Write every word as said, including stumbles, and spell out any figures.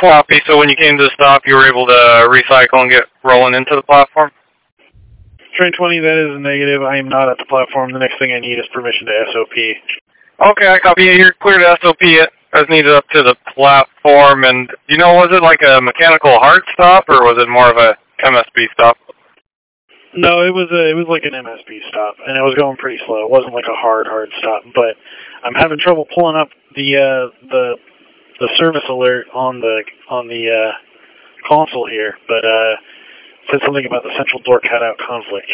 floppy, so when you came to the stop, you were able to recycle and get rolling into the platform? Train twenty, that is a negative. I am not at the platform. The next thing I need is permission to S O P. Okay, I copy. You're clear to S O P it as needed up to the platform. And, you know, was it like a mechanical hard stop, or was it more of a M S B stop? No, it was a, it was like an M S B stop, and it was going pretty slow. It wasn't like a hard, hard stop, but I'm having trouble pulling up the uh, the the service alert on the on the uh, console here. But uh, it said something about the central door cutout conflict.